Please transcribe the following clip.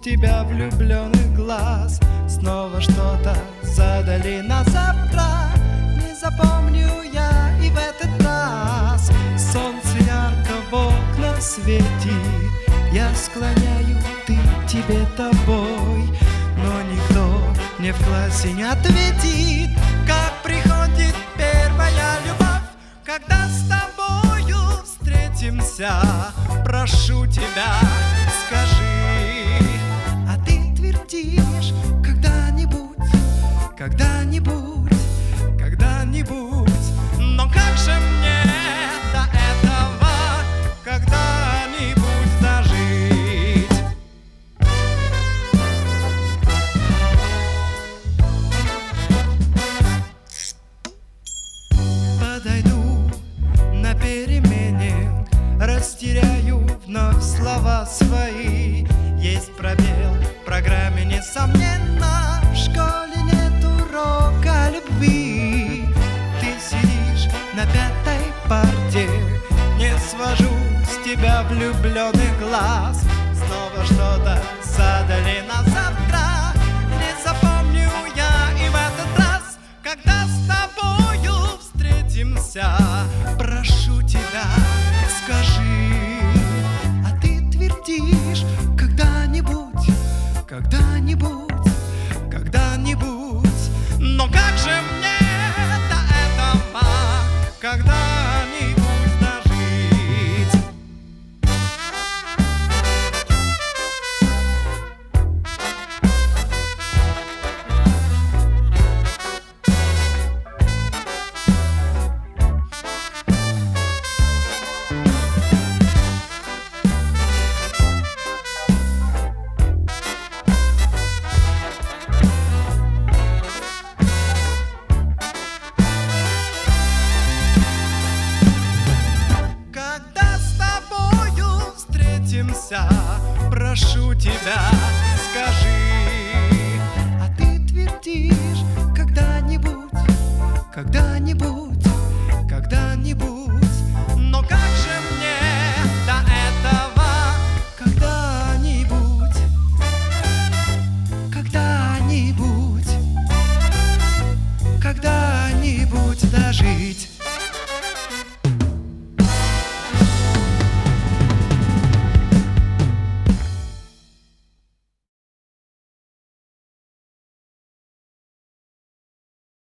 тебя влюбленных глаз. Снова что-то задали на завтра. Не запомню я и в этот раз. Солнце ярко в окна светит. Я склоняю ты тебе тобой, но никто мне в классе не ответит, как приходит первая любовь. Когда с тобою встретимся, прошу тебя, скажи. А ты твердишь когда-нибудь, когда-нибудь, когда-нибудь. Но как же мне до этого когда-нибудь дожить? Подойду на перемене, растеряю вновь слова свои. Есть пробел в программе, несомненно. В школе нет урока любви. Ты сидишь на пятой парте. Не свожу с тебя влюбленных глаз. Снова что-то задали на завтра. Не запомню я и в этот раз. Когда с тобою встретимся, прошу тебя, скажи. А ты твердишь когда-нибудь, когда-нибудь, когда-нибудь. Но как же мне до этого когда-нибудь дожить? Прошу тебя, скажи. А ты твердишь когда-нибудь, когда-нибудь.